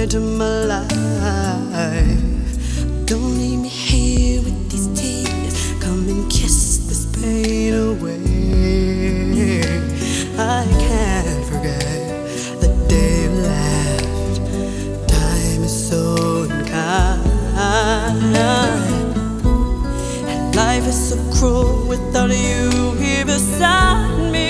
into my life. Don't leave me here with these tears. Come and kiss this pain away. I can't forget the day you left. Time is so unkind, and life is so cruel without you here beside me.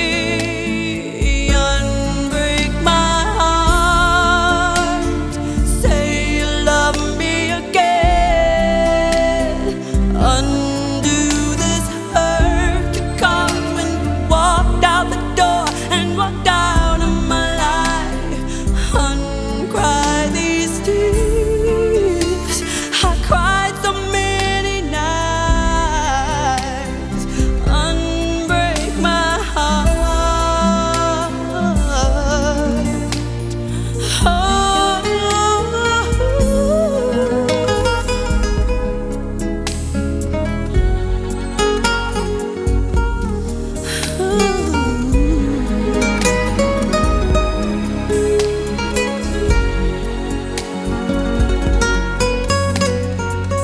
Unbreak my heart, say you love me again. Undo this hurt you caused when you walked out the door and walked out of my life. Uncry these tears I cried so many nights. Unbreak my heart.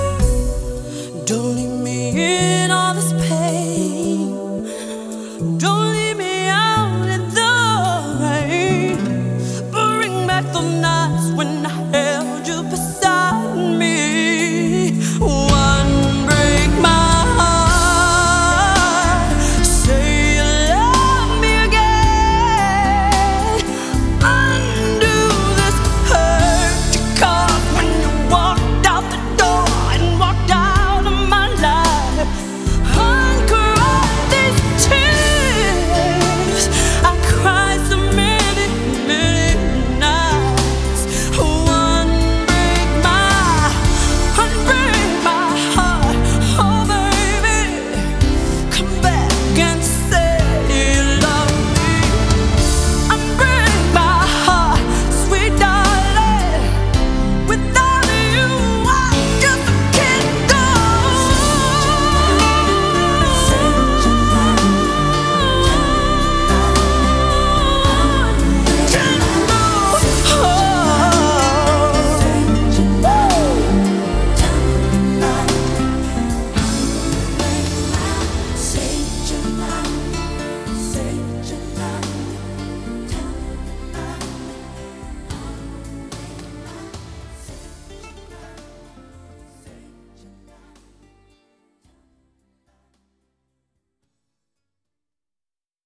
Don't leave me in all this pain. Don't